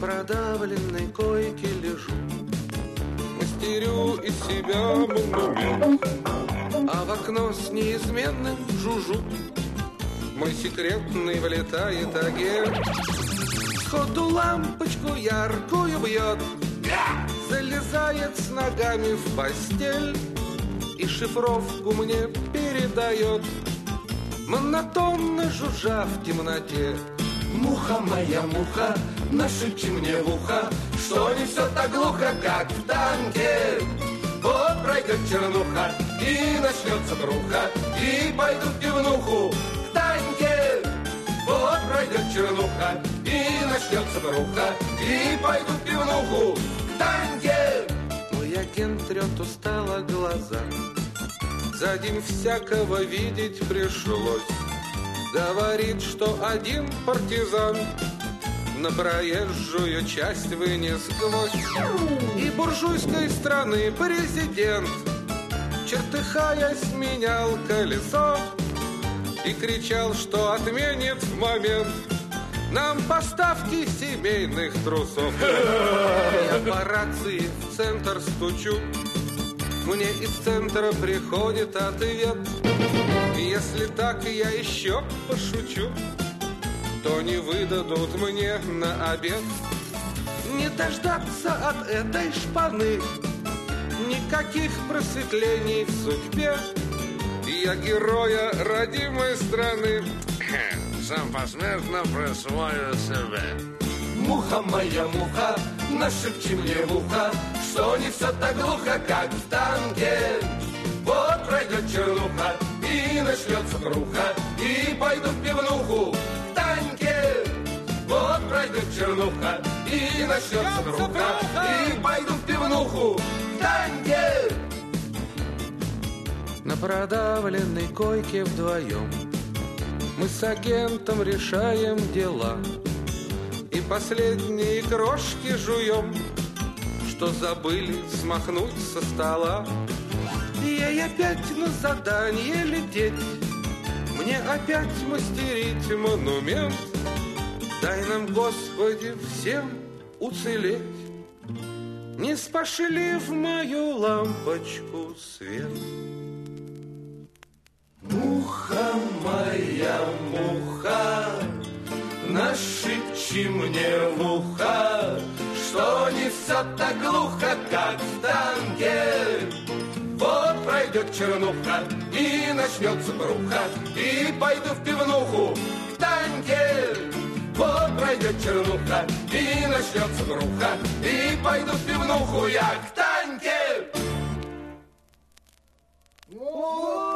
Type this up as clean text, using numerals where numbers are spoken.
продавленной койке лежу, мастерю из себя монумент, а в окно с неизменным жужжу. Мой секретный влетает агент, сходу лампочку яркую бьет, залезает с ногами в постель и шифровку мне передает, монотонно жужжа в темноте. Муха моя, муха, нашепчи мне в ухо, что не все так глухо, как в танке. Вот пройдет чернуха и начнется бруха, и пойду в пивнуху к Таньке. Вот пройдет чернуха и начнется бруха, и пойду в пивнуху к Таньке. Мой агент трет устало глаза, за день всякого видеть пришлось. Говорит, что один партизан на проезжую часть вынес гвоздь, и буржуйской страны президент, чертыхаясь, менял колесо и кричал, что отменит в момент нам поставки семейных трусов. Я по рации в центр стучу, мне из центра приходит ответ: если так я еще пошучу, то не выдадут мне на обед. Не дождаться от этой шпаны никаких просветлений в судьбе. Я героя родимой страны сам посмертно присвою себе. Муха моя, муха, нашепчи мне в ухо, что не все так глухо, как в танке. Вот пройдет чернуха и начнется бруха, и пойду в пивнуху к Таньке. Вот пройдет чернуха и начнется бруха, и пойду в пивнуху к Таньке. На продавленной койке вдвоем мы с агентом решаем дела и последние крошки жуем, что забыли смахнуть со стола. Ей опять на задание лететь, мне опять мастерить монумент. Дай нам, Господи, всем уцелеть, не спошли в мою лампочку свет. Муха моя, муха, нашепчи мне в ухо, что не все так глухо, как в танке. Вот пройдет чернуха и начнется бруха, и пойду в пивнуху к Таньке. Вот пройдет чернуха и начнется бруха, и пойду в пивнуху я к Таньке.